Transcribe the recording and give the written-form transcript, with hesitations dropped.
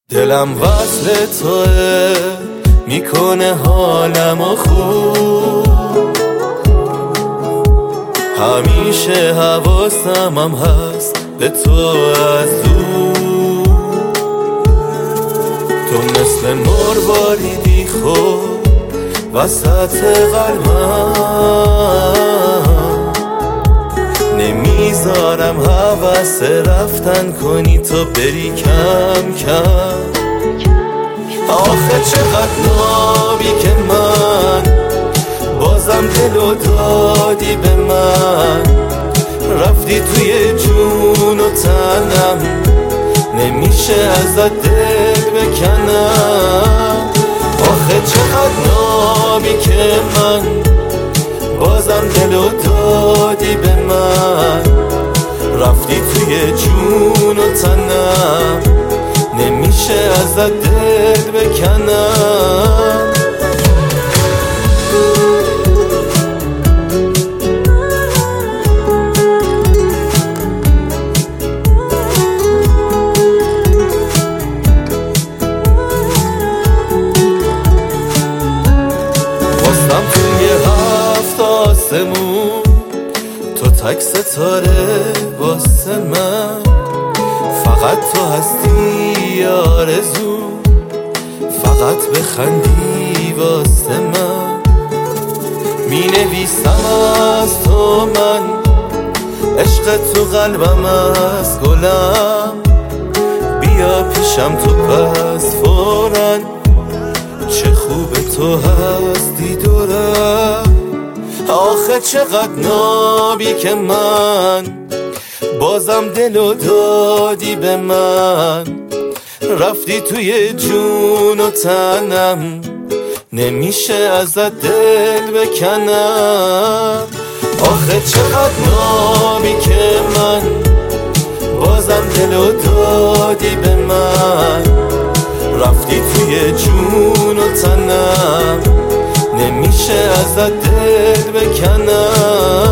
دلم وصل توه، میکنه حالمو خوب. همیشه حواسم هم هست به تو از دور. تو مثل مرواریدی خوب وسط قلبم، نمیذارم هوس رفتن کنی تو بری کم کم. آخه چقدر نابی که من بازم دلو دادی به من، رفتی توی جون و تنم، نمیشه ازت دل بکنم. آخه چقدر نابی که من بازم دلو دادی به من، رفتی توی جون و تنم، نمیشه ازت دل بکنم. واسم توی هفت آسمون تو تک ستاره واسه من، فقط تو هستی آرزو، فقط بخندی واسه من. می نویسم از تو من، عشق تو قلبم از گلم، بیا پیشم تو پس فورن، چه خوب تو هستی دورم. آخه چقدر نابی که من بازم دلو دادی به من، رفتی توی جون و تنم، نمیشه ازت دل بکنم. آخه چقدر نابی که من بازم دلو دادی به من، رفتی توی جون و تنم، نمیشه ازت دل بکنم.